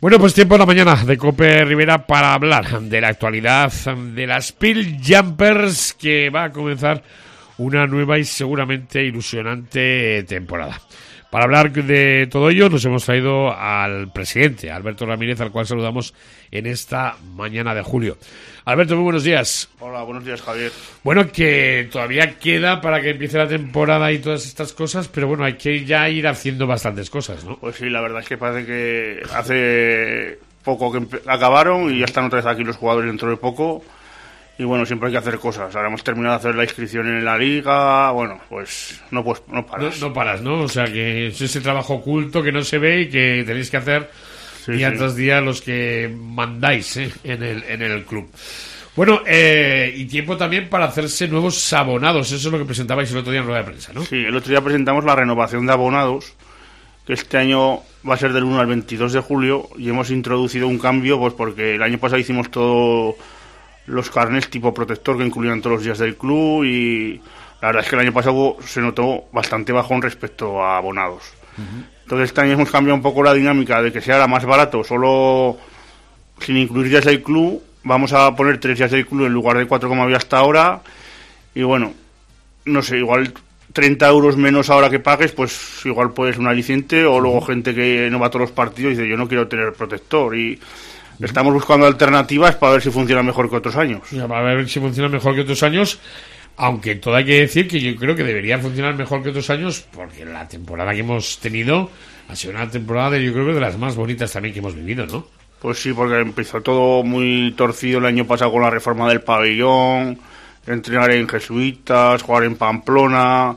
Bueno, pues tiempo en la mañana de COPE Rivera para hablar de la actualidad de las Pearl Jumpers, que va a comenzar una nueva y seguramente ilusionante temporada. Para hablar de todo ello nos hemos traído al presidente, Alberto Ramírez, al cual saludamos en esta mañana de julio. Alberto, muy buenos días. Hola, buenos días, Javier. Bueno, que todavía queda para que empiece la temporada y todas estas cosas, pero bueno, hay que ya ir haciendo bastantes cosas, ¿no? Pues sí, la verdad es que parece que hace poco que acabaron y ya están otra vez aquí los jugadores dentro de poco. Y bueno, siempre hay que hacer cosas. Ahora hemos terminado de hacer la inscripción en la liga. Bueno, pues no paras. No paras, ¿no? O sea, que es ese trabajo oculto que no se ve y que tenéis que hacer día tras día los que mandáis en el club. Bueno, y tiempo también para hacerse nuevos abonados. Eso es lo que presentabais el otro día en rueda de prensa, ¿no? Sí, el otro día presentamos la renovación de abonados, que este año va a ser del 1 al 22 de julio. Y hemos introducido un cambio, pues porque el año pasado hicimos todo los carnets tipo protector que incluían todos los días del club, y la verdad es que el año pasado se notó bastante bajón respecto a abonados. Entonces este año hemos cambiado un poco la dinámica de que sea más barato, solo sin incluir días del club. Vamos a poner 3 días del club en lugar de 4 como había hasta ahora, y bueno, no sé, igual 30 euros menos ahora que pagues, pues igual puedes un aliciente, o luego gente que no va a todos los partidos y dice yo no quiero tener protector, y estamos buscando alternativas para ver si funciona mejor que otros años. Para ver si funciona mejor que otros años, aunque todo hay que decir que yo creo que debería funcionar mejor que otros años, porque la temporada que hemos tenido ha sido una temporada yo creo que de las más bonitas también que hemos vivido, ¿no? Pues sí, porque empezó todo muy torcido el año pasado con la reforma del pabellón, entrenar en jesuitas, jugar en Pamplona,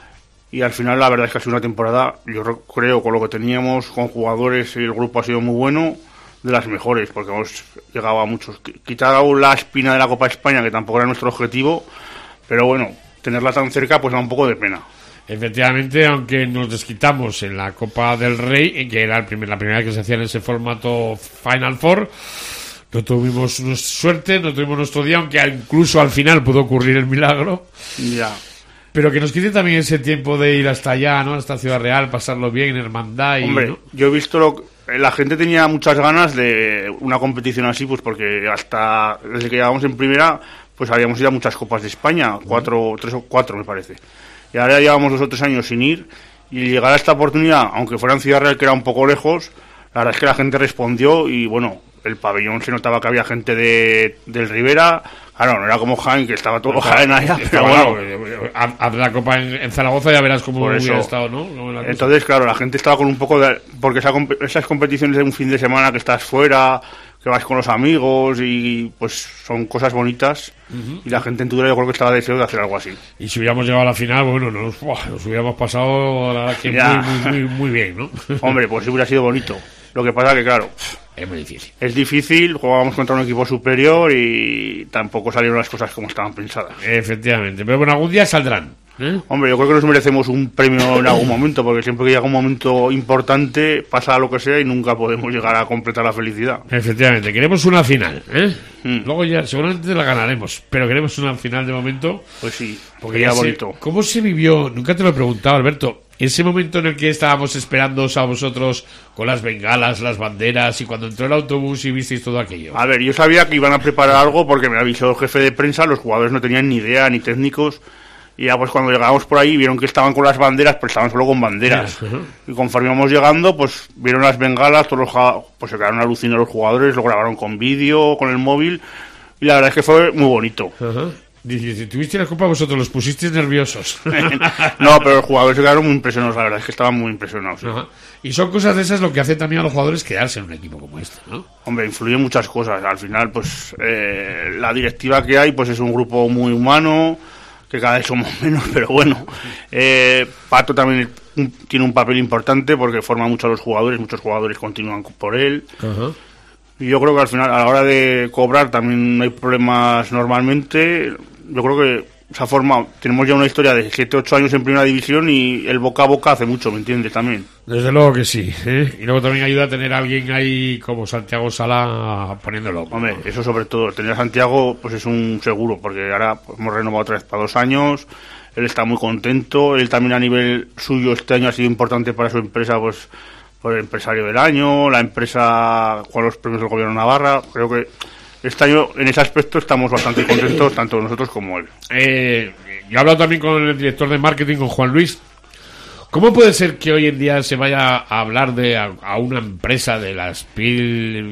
y al final la verdad es que ha sido una temporada, yo creo, con lo que teníamos, con jugadores, y el grupo ha sido muy bueno, de las mejores, porque hemos llegado a muchos. Quitado la espina de la Copa de España, que tampoco era nuestro objetivo, pero bueno, tenerla tan cerca pues da un poco de pena. Efectivamente, aunque nos desquitamos en la Copa del Rey, que era la primera vez que se hacía en ese formato Final Four, no tuvimos suerte, no tuvimos nuestro día, aunque incluso al final pudo ocurrir el milagro. Ya. Pero que nos quite también ese tiempo de ir hasta allá, ¿no? Hasta Ciudad Real, pasarlo bien, en hermandad. Hombre, ¿no? Yo he visto la gente tenía muchas ganas de una competición así, pues porque hasta desde que llegábamos en primera, pues habíamos ido a muchas Copas de España, 3 o 4 me parece. Y ahora ya llevamos 2 o 3 años sin ir, y llegar a esta oportunidad, aunque fuera en Ciudad Real, que era un poco lejos, la verdad es que la gente respondió, y bueno, el pabellón se notaba que había gente del Rivera. Claro, no era como Jaén, que estaba todo Jaén allá, pero bueno. Haz la Copa en Zaragoza y ya verás cómo hubiera estado, ¿no? Entonces, claro, la gente estaba con un poco de... Porque esas competiciones de un fin de semana que estás fuera, que vas con los amigos, y pues son cosas bonitas, y la gente en Tudela yo creo que estaba deseosa de hacer algo así. Y si hubiéramos llegado a la final, bueno, nos hubiéramos pasado la verdad que muy bien, ¿no? Hombre, pues sí hubiera sido bonito. Lo que pasa que, claro, es muy difícil. Es difícil, jugábamos contra un equipo superior y tampoco salieron las cosas como estaban pensadas. Efectivamente, pero bueno, algún día saldrán. Hombre, yo creo que nos merecemos un premio en algún momento, porque siempre que llega un momento importante pasa lo que sea y nunca podemos llegar a completar la felicidad. Efectivamente, queremos una final, Luego ya seguramente la ganaremos, pero queremos una final de momento. Pues sí, porque ya bonito. ¿Cómo se vivió? Nunca te lo he preguntado, Alberto. Ese momento en el que estábamos esperándoos a vosotros con las bengalas, las banderas, y cuando entró el autobús y visteis todo aquello. A ver, yo sabía que iban a preparar algo porque me avisó el jefe de prensa, los jugadores no tenían ni idea, ni técnicos, y ya pues cuando llegábamos por ahí vieron que estaban con las banderas, pero estaban solo con banderas. Y conforme íbamos llegando, pues vieron las bengalas, pues se quedaron alucinados los jugadores, lo grabaron con vídeo, con el móvil, y la verdad es que fue muy bonito. Si tuviste la copa, vosotros los pusisteis nerviosos. No, pero los jugadores se quedaron muy impresionados, la verdad es que estaban muy impresionados. Y son cosas de esas lo que hace también a los jugadores quedarse en un equipo como este, ¿no? Hombre, influyen muchas cosas. Al final, pues la directiva que hay, pues es un grupo muy humano, que cada vez somos menos, pero bueno. Pato también tiene un papel importante porque forma mucho a los jugadores, muchos jugadores continúan por él. Y yo creo que al final, a la hora de cobrar, también no hay problemas normalmente. Yo creo que se ha formado, tenemos ya una historia de 7-8 años en primera división, y el boca a boca hace mucho, ¿me entiendes? También. Desde luego que sí, Y luego también ayuda a tener a alguien ahí como Santiago Sala poniéndolo. Hombre, eso sobre todo, tener a Santiago pues es un seguro, porque ahora pues, hemos renovado otra vez para 2 años, él está muy contento, él también a nivel suyo este año ha sido importante para su empresa, pues por el empresario del año, la empresa con los premios del gobierno de Navarra. Creo que este año en ese aspecto estamos bastante contentos, tanto nosotros como él. Yo he hablado también con el director de marketing, con Juan Luis. ¿Cómo puede ser que hoy en día se vaya a hablar a una empresa de la Spil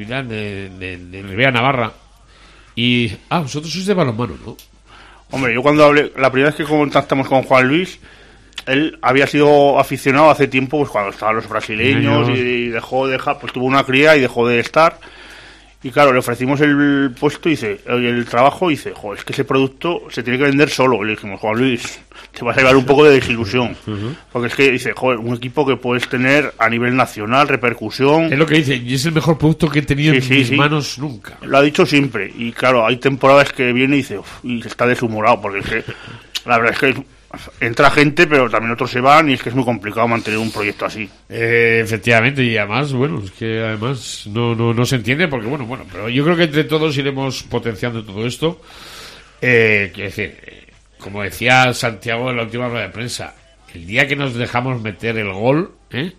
de Ribera Navarra y... vosotros sois de balonmano, ¿no? Hombre, yo cuando hablé, la primera vez que contactamos con Juan Luis, él había sido aficionado hace tiempo, pues cuando estaban los brasileños y dejó de dejar, pues tuvo una cría y dejó de estar. Y claro, le ofrecimos el puesto y dice, el trabajo, y dice, joder, es que ese producto se tiene que vender solo. Y le dijimos, Juan Luis, te vas a llevar un poco de desilusión. Porque es que dice, joder, un equipo que puedes tener a nivel nacional, repercusión. Es lo que dice, y es el mejor producto que he tenido en mis manos nunca. Lo ha dicho siempre. Y claro, hay temporadas que viene y dice, y está deshumorado, porque es que la verdad es que entra gente, pero también otros se van y es que es muy complicado mantener un proyecto así. Efectivamente, y además, bueno, es que además no se entiende porque, bueno, pero yo creo que entre todos iremos potenciando todo esto. Quiero decir, como decía Santiago en la última rueda de prensa, el día que nos dejamos meter el gol,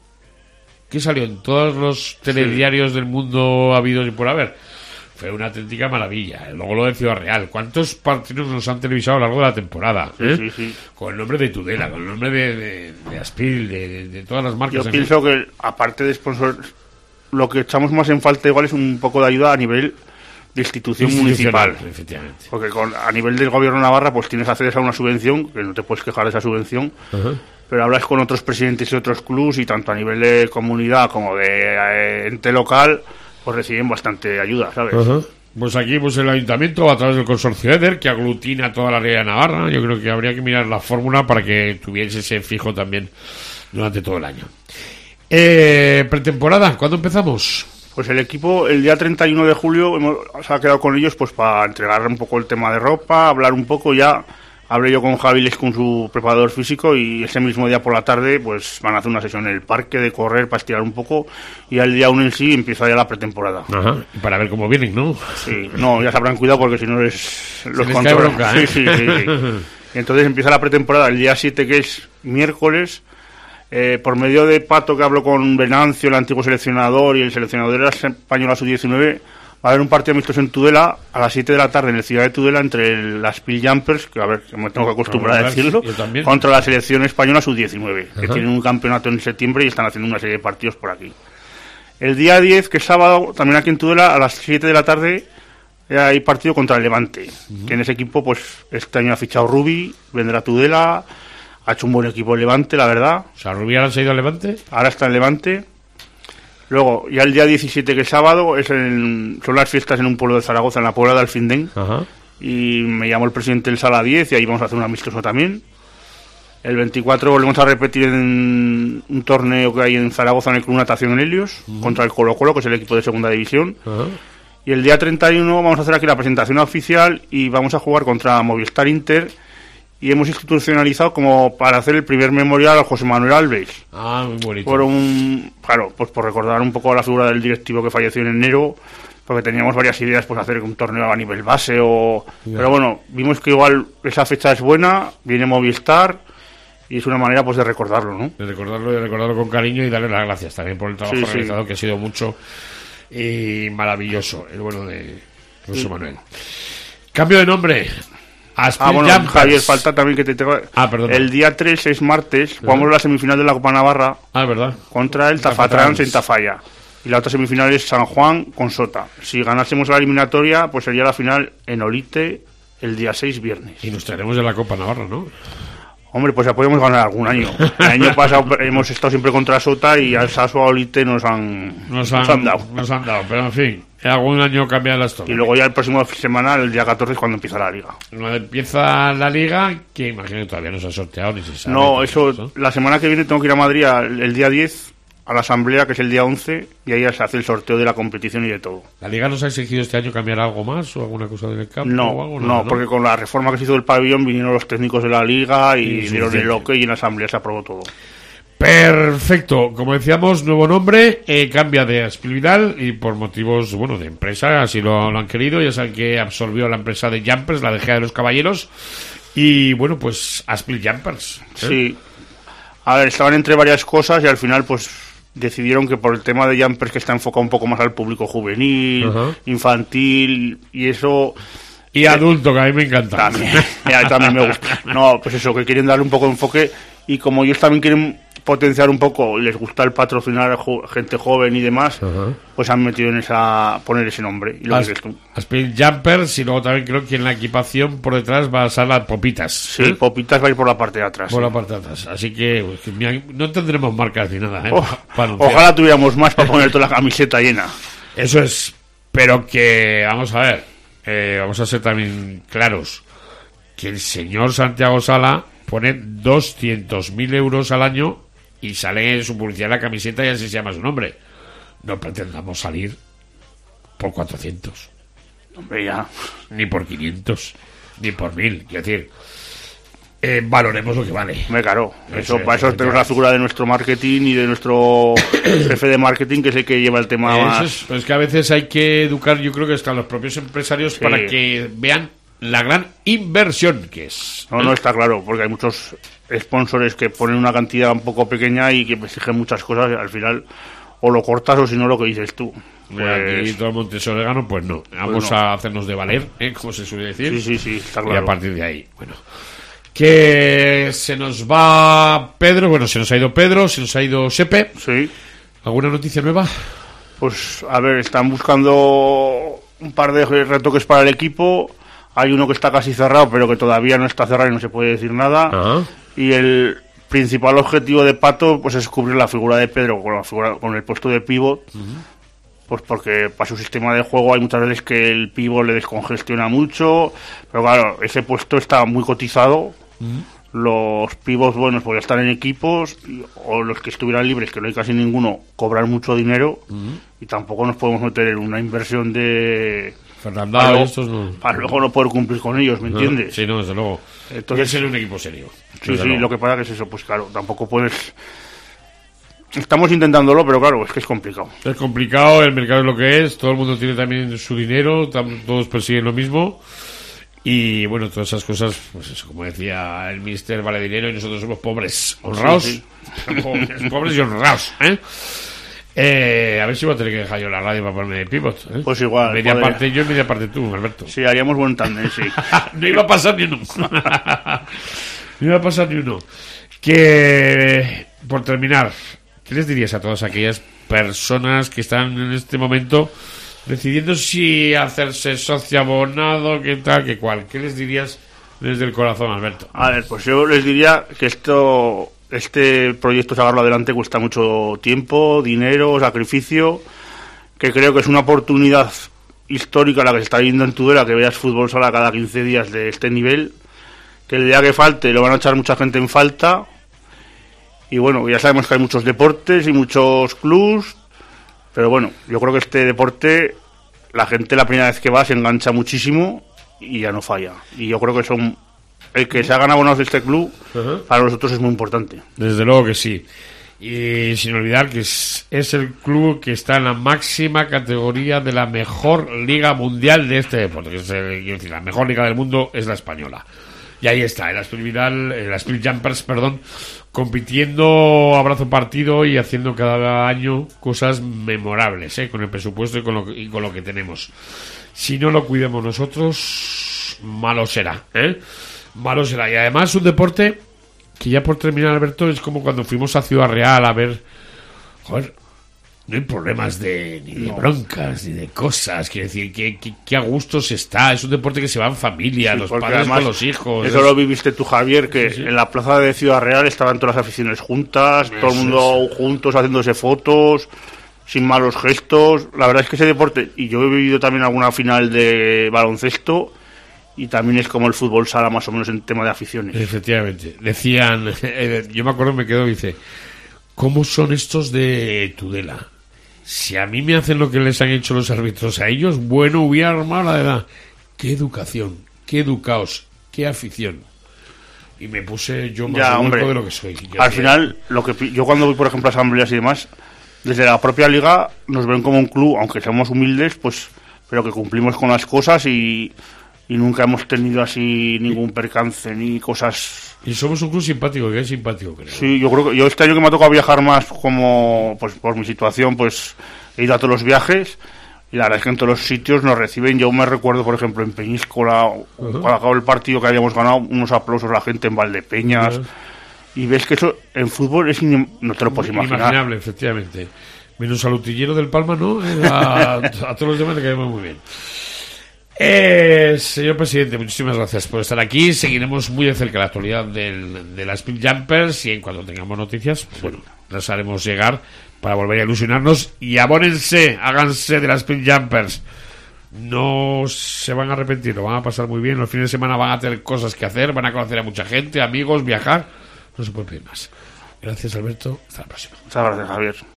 que salió en todos los telediarios del mundo habidos y por haber. Fue una auténtica maravilla. Luego lo de Ciudad Real. ¿Cuántos partidos nos han televisado a lo largo de la temporada? Sí. Con el nombre de Tudela, con el nombre de Aspil, de todas las marcas. Yo pienso que, aparte de sponsor, lo que echamos más en falta igual es un poco de ayuda a nivel de institución municipal. Efectivamente. Porque a nivel del gobierno de Navarra pues tienes acceso a una subvención, que no te puedes quejar de esa subvención, pero hablas con otros presidentes de otros clubs y tanto a nivel de comunidad como de ente local, pues reciben bastante ayuda, ¿sabes? Pues aquí pues el ayuntamiento, a través del consorcio EDER, que aglutina toda la área de Navarra, yo creo que habría que mirar la fórmula para que tuviese ese fijo también durante todo el año. Pretemporada, ¿cuándo empezamos? Pues el equipo, el día 31 de julio, se ha quedado con ellos pues para entregar un poco el tema de ropa, hablar un poco ya. Hablé yo con Javiles, con su preparador físico, y ese mismo día por la tarde pues van a hacer una sesión en el parque de correr para estirar un poco, y al día 1 en sí empieza ya la pretemporada. Y para ver cómo vienen, ¿no? Sí, no, ya se habrán cuidado porque si no los controlan. Sí. Y entonces empieza la pretemporada el día 7, que es miércoles, por medio de Pato, que habló con Venancio, el antiguo seleccionador, y el seleccionador de la española sub-19, va a haber un partido amistoso en Tudela a las 7 de la tarde en la ciudad de Tudela entre las Spil Jumpers, que a ver, que me tengo que acostumbrar a decirlo, contra la selección española sub-19, que tienen un campeonato en septiembre y están haciendo una serie de partidos por aquí. El día 10, que es sábado, también aquí en Tudela, a las 7 de la tarde, hay partido contra el Levante, que en ese equipo, pues este año ha fichado Rubi, vendrá a Tudela, ha hecho un buen equipo el Levante, la verdad. O sea, ¿Rubi ahora se ha ido al Levante? Ahora está en Levante. Luego, ya el día 17, que es sábado, son las fiestas en un pueblo de Zaragoza, en la Puebla de Alfindén. Y me llamó el presidente del Sala 10 y ahí vamos a hacer un amistoso también. El 24 volvemos a repetir en un torneo que hay en Zaragoza en el Club Natación en Helios, contra el Colo-Colo, que es el equipo de segunda división. Y el día 31 vamos a hacer aquí la presentación oficial y vamos a jugar contra Movistar Inter. Y hemos institucionalizado como para hacer el primer memorial a José Manuel Alves. Muy bonito. Claro, pues por recordar un poco la figura del directivo que falleció en enero, porque teníamos varias ideas, pues hacer un torneo a nivel base pero bueno, vimos que igual esa fecha es buena, viene Movistar y es una manera pues de recordarlo, ¿no? De recordarlo con cariño y darle las gracias también por el trabajo realizado, que ha sido mucho y maravilloso, el bueno de José Manuel. Cambio de nombre. Javier, falta también que te tengo... perdón. El día 3 es martes, jugamos la semifinal de la Copa Navarra ¿verdad? Contra el Tafatrans en Tafalla. Y la otra semifinal es San Juan con Sota. Si ganásemos la eliminatoria, pues sería la final en Olite el día 6, viernes. Y nos traeremos de la Copa Navarra, ¿no? Hombre, pues ya podemos ganar algún año. El año pasado hemos estado siempre contra Sota y al Saso a Olite nos han dado. Pero en fin, algún año cambia la historia. Y luego ya el próximo semana, el día 14, es cuando empieza la liga. Cuando empieza la liga, que imagino que todavía no se ha sorteado ni se sabe. No, eso, la semana que viene tengo que ir a Madrid el día 10 a la asamblea, que es el día 11, y ahí ya se hace el sorteo de la competición y de todo. ¿La liga nos ha exigido este año cambiar algo más o alguna cosa del campo? No, porque con la reforma que se hizo del pabellón vinieron los técnicos de la liga y dieron el ok y en la asamblea se aprobó todo. Perfecto, como decíamos, nuevo nombre, cambia de Aspil Vidal y por motivos, de empresa, así lo han querido. Ya saben que absorbió la empresa de Jumpers, la de Gea de los Caballeros, y pues Aspil Jumpers. Sí, a ver, estaban entre varias cosas y al final pues decidieron que por el tema de Jumpers, que está enfocado un poco más al público juvenil, infantil y eso... Y adulto, que a mí me encanta. También me gusta. No, pues eso, que quieren darle un poco de enfoque, y como ellos también quieren potenciar un poco, les gusta el patrocinar a gente joven y demás, pues han metido en poner ese nombre. Y lo que tú. Speed Jumpers, y luego también creo que en la equipación por detrás va a ser las Popitas. Sí, Popitas va a ir por la parte de atrás. Por la parte de atrás. Así que no tendremos marcas ni nada. Ojalá tuviéramos más para poner toda la camiseta llena. Eso es, pero que, vamos a ver, vamos a ser también claros, que el señor Santiago Sala pone 200.000 euros al año y sale en su publicidad la camiseta y así se llama su nombre. No pretendamos salir por 400. Hombre, ya. Ni por 500, ni por 1.000. Quiero decir, valoremos lo que vale. Claro, para eso tenemos la figura de nuestro marketing y de nuestro jefe de marketing, que es el que lleva el tema más. Pues que a veces hay que educar, yo creo que hasta los propios empresarios, para que vean la gran inversión que es. No, está claro, porque hay muchos sponsors que ponen una cantidad un poco pequeña y que exigen muchas cosas, y al final o lo cortas o si no lo que dices tú. Pues... Aquí todo el monte orégano, pues no. Vamos a hacernos de valer, como se suele decir. Sí, está claro. Y a partir de ahí, bueno. Que se nos va Pedro, se nos ha ido Pedro, se nos ha ido Sepe. Sí. ¿Alguna noticia nueva? Pues, a ver, están buscando un par de retoques para el equipo. Hay uno que está casi cerrado, pero que todavía no está cerrado y no se puede decir nada. Y el principal objetivo de Pato, pues, es cubrir la figura de Pedro con el puesto de pívot. Pues porque para su sistema de juego hay muchas veces que el pívot le descongestiona mucho. Pero claro, ese puesto está muy cotizado. Los pivots buenos pues están en equipos, o los que estuvieran libres, que no hay casi ninguno, cobran mucho dinero. Y tampoco nos podemos meter en una inversión de... Fernando, estos no. Para luego no poder cumplir con ellos, ¿me entiendes? Sí, no, desde luego. Entonces, es un equipo serio. Sí, lo que pasa que es eso, pues claro, tampoco puedes... Estamos intentándolo, pero claro, es que es complicado. Es complicado, el mercado es lo que es, todo el mundo tiene también su dinero, todos persiguen lo mismo. Y bueno, todas esas cosas, pues eso, como decía el mister, vale dinero y nosotros somos pobres, honrados. Sí. Pobres y honrados, a ver si voy a tener que dejar yo la radio para ponerme de pivot. Pues igual. Media parte yo y media parte tú, Alberto. Sí, haríamos buen tándem, sí. No iba a pasar ni uno. No iba a pasar ni uno. Que, por terminar, ¿qué les dirías a todas aquellas personas que están en este momento decidiendo si hacerse socio abonado, qué tal, qué cual? ¿Qué les dirías desde el corazón, Alberto? A ver, pues yo les diría que este proyecto, sacarlo adelante, cuesta mucho tiempo, dinero, sacrificio, que creo que es una oportunidad histórica la que se está viendo en Tudela, que veas fútbol sala cada 15 días de este nivel, que el día que falte lo van a echar mucha gente en falta. Y bueno, ya sabemos que hay muchos deportes y muchos clubs, pero bueno, yo creo que este deporte, la gente la primera vez que va se engancha muchísimo y ya no falla. Y yo creo que el que se hagan abonados de este club, para nosotros es muy importante. Desde luego que sí. Y sin olvidar que es el club que está en la máxima categoría de la mejor liga mundial de este deporte. Quiero decir, la mejor liga del mundo es la española. Y ahí está, el Spirit Jumpers, compitiendo a brazo partido y haciendo cada año cosas memorables, con el presupuesto y con lo que tenemos. Si no lo cuidamos nosotros, malo será, malo será. Y además un deporte que, ya por terminar, Alberto, es como cuando fuimos a Ciudad Real a ver, no hay problemas ni de broncas, ni de cosas. Quiero decir, que a gusto se está. Es un deporte que se va en familia, los padres con los hijos. Eso lo viviste tú, Javier, que en la plaza de Ciudad Real estaban todas las aficiones juntas, todo el mundo juntos haciéndose fotos, sin malos gestos. La verdad es que ese deporte, y yo he vivido también alguna final de baloncesto, y también es como el fútbol sala, más o menos, en tema de aficiones. Efectivamente. Decían, yo me acuerdo, me quedo, dice, ¿cómo son estos de Tudela? Si a mí me hacen lo que les han hecho los árbitros a ellos, bueno, hubiera armado la edad. Qué educación, qué educaos, qué afición. Y me puse yo más de lo que soy. Al final, yo cuando voy, por ejemplo, a asambleas y demás, desde la propia liga nos ven como un club, aunque seamos humildes, pues, pero que cumplimos con las cosas y y nunca hemos tenido así ningún percance ni cosas. Y somos un club simpático, que es simpático, creo. Sí, yo creo que este año que me ha tocado viajar más, como pues por mi situación, pues he ido a todos los viajes y la verdad es que en todos los sitios nos reciben. Yo me recuerdo, por ejemplo, en Peñíscola, cuando acabó el partido que habíamos ganado, unos aplausos a la gente en Valdepeñas. Y ves que eso en fútbol es no te lo puedes imaginar. Inimaginable, efectivamente. Menos al utillero del Palma, ¿no? A todos los demás le caemos muy bien. Señor presidente, muchísimas gracias por estar aquí. Seguiremos muy de cerca la actualidad de las Speed Jumpers y en cuanto tengamos noticias, pues, bueno, las haremos llegar para volver a ilusionarnos. Y abónense, háganse de las Speed Jumpers. No se van a arrepentir, lo van a pasar muy bien. Los fines de semana van a tener cosas que hacer, van a conocer a mucha gente, amigos, viajar. No se puede pedir más. Gracias, Alberto. Hasta la próxima. Muchas gracias, Javier.